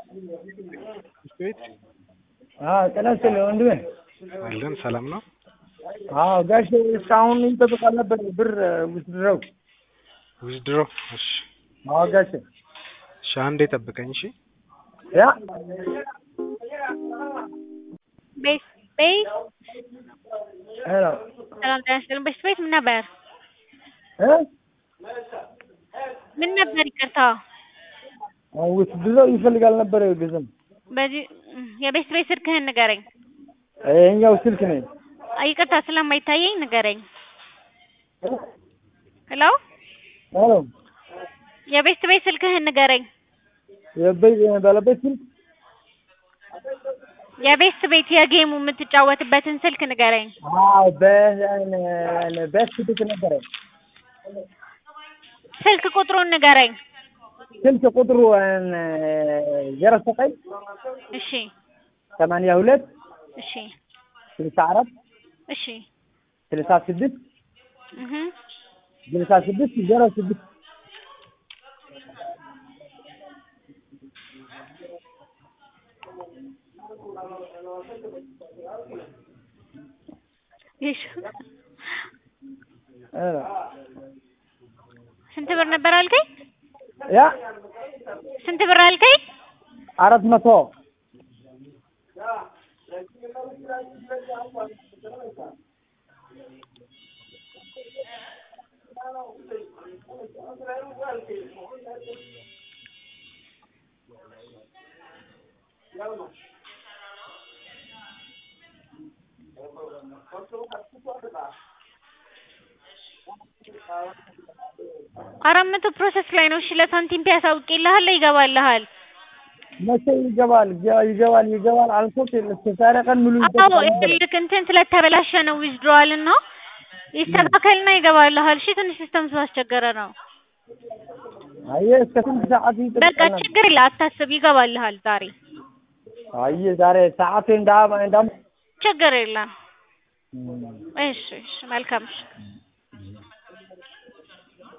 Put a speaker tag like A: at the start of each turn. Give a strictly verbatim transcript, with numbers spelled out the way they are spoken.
A: ቤት
B: አዎ ተነስተለ ወንድሜ
A: አለን ሰላም ነው።
B: አዎ ጋሽ እስካሁን ይጠብቃል ነበር ብር ውስድረው
A: ውዝድሮ እሺ
B: አዎ ጋሽ
A: እሺ አንዴ ጠብቀኝ እሺ
B: ያ
C: ቤት ቤት
B: ሄሎ
C: ሰላም ተነስተን ቤት ቤት ምን ነበር
B: እ
C: ምን ነበር ይቅርታ
B: አዎ ውስድረው ይፈልጋል ነበር ግዝም
C: በዚህ የቤት ቤት ስልክህን ንገረኝ።
B: ይኸኛው ስልክ ነው።
C: ይቅርታ ስለማይታየኝ ንገረኝ። ሄሎ
B: ሄሎ
C: የቤት ቤት ስልክህን ንገረኝ።
B: የቤት ባለቤት ስልክ
C: የቤት ቤት የጌሙ የምትጫወትበትን ስልክ ንገረኝ።
B: አዎ በእኔ በስ ስልክ ነበር።
C: ስልክ ቁጥሩን ንገረኝ።
B: ስልክ ቁጥሩ ዜሮ ዘጠኝ
C: እሺ
B: ሰማንያ ሁለት
C: እሺ
B: ስልሳ አራት
C: እሺ
B: ስልሳ ስድስት
C: እህ
B: ስልሳ ስድስት ዜሮ ስድስት
C: እሺ
B: እ
C: ስንት ብር ነበር አልከኝ?
B: ያ
C: ስንት ብር አልከኝ?
B: አራት መቶ
C: አራት መቶ ፕሮሰስ ላይ ነው። እሺ ለሳንቲም ያሳውቅልሃል ይገባልሃል።
B: መቼ ይገባል ይገባል ይገባል አልኩት ለተሳረ ቀን ሙሉ
C: አዎ ልክ እንትን ስለተበላሸ ነው ዊዝድሮዋል እና ይስተካከልና ይገባልሃል። እሺ ትንሽ ሲስተም ስላስቸገረ ነው።
B: አየ እስከ ስንት ሰዓት ይጠብቃል?
C: በቃ ችግር የለም አታስብ ይገባልሃል ዛሬ።
B: አየ ዛሬ ሰዓት እንዳ እንዳ
C: ችግር የለም። እሺ እሺ መልካም እሺ